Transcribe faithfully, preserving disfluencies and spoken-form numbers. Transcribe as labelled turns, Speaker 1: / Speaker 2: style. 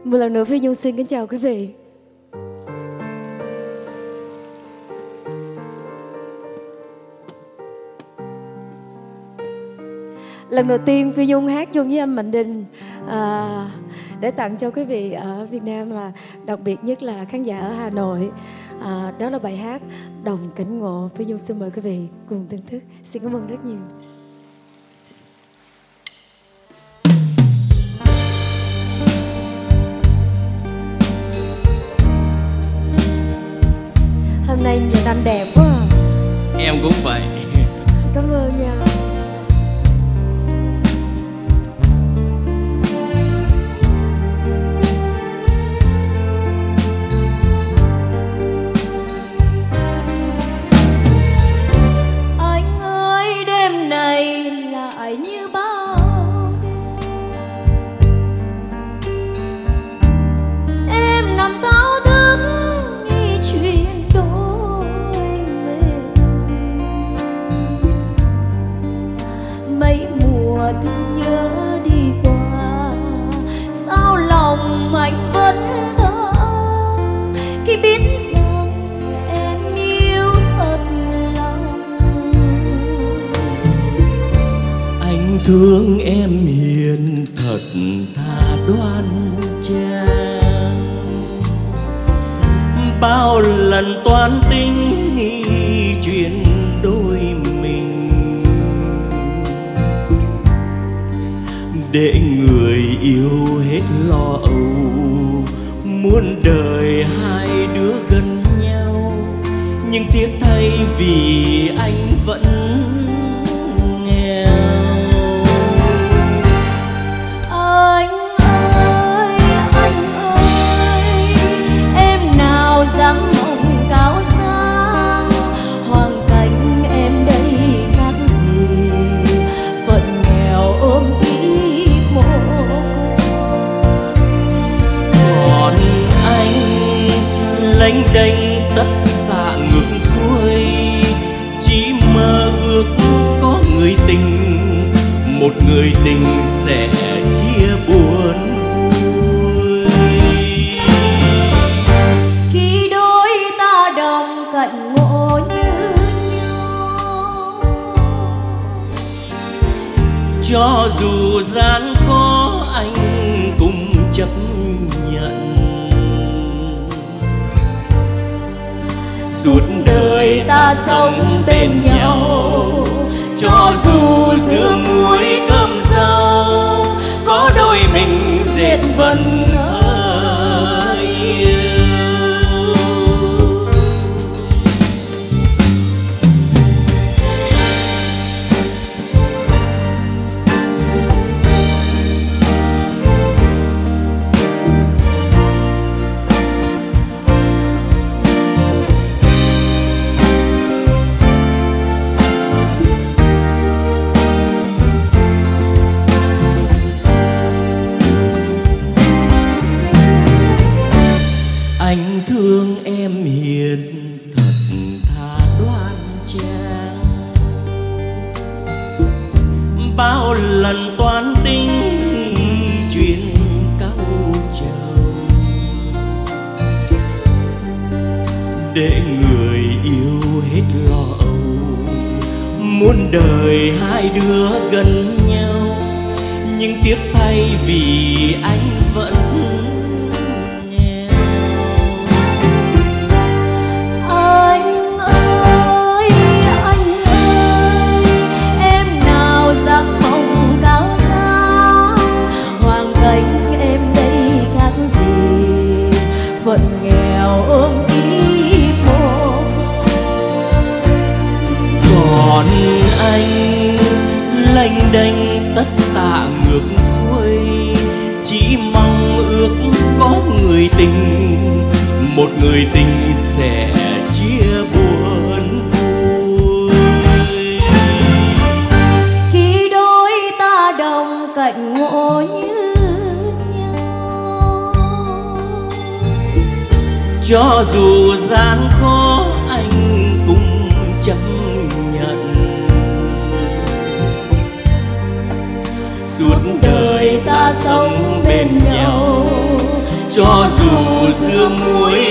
Speaker 1: Một lần nữa Phi Nhung xin kính chào quý vị. Lần đầu tiên Phi Nhung hát chung với anh Mạnh Đình à, để tặng cho quý vị ở Việt Nam, là đặc biệt nhất là khán giả ở Hà Nội. à, Đó là bài hát Đồng Cảnh Ngộ. Phi Nhung xin mời quý vị cùng thưởng thức. Xin cảm ơn rất nhiều. Hôm nay nhìn anh đẹp quá à.
Speaker 2: Em cũng vậy.
Speaker 1: Cảm ơn nha. Anh ơi, đêm này lại như bao đêm, em nằm thao thức nghĩ chuyện đôi mình. Mấy mùa thương nhớ đi qua, sao lòng anh vẫn thơ khi biết rằng em yêu thật lòng.
Speaker 2: Anh thương em hiền thật thà đoan trang, bao lần toan tính nghĩ chuyện đôi mình, để người yêu hết lo âu, muốn đời hai đứa gần nhau. Nhưng tiếc thay vì anh vẫn nghèo.
Speaker 1: Anh ơi, anh ơi, em nào dám mộng cao sang, hoàn cảnh em đây khác gì, phận nghèo ôm kiếp mồ côi.
Speaker 2: Còn anh lênh đênh tất tạ ngược xuôi, chỉ mơ ước có người tình, một người tình sẽ chia buồn vui.
Speaker 1: Khi đôi ta đồng cạnh ngộ như nhau,
Speaker 2: Cho dù gian khó anh cũng chấp nhận. Suốt đời ta sống bên nhau, cho dù giữa muối cơm rau, có đôi mình dệt vần thơ yêu. Anh thương em hiền thật thà đoan trang, bao lần toan tính chuyện cau trầu, để người yêu hết lo âu, muốn đời hai đứa gần nhau. Nhưng tiếc thay vì anh vẫn
Speaker 1: anh ơi, anh ơi, em nào dám mộng cao sang, hoàn cảnh em đây khác gì, phận nghèo ôm kiếp mồ côi.
Speaker 2: Còn anh lênh đênh tất tạ ngược xuôi, chỉ mong ước có người tình, một người tình sẽ chia buồn vui.
Speaker 1: Khi đôi ta đồng cạnh ngộ như nhau,
Speaker 2: Cho dù gian khó anh cũng chấp nhận. Suốt đời ta sống bên nhau, dưa muối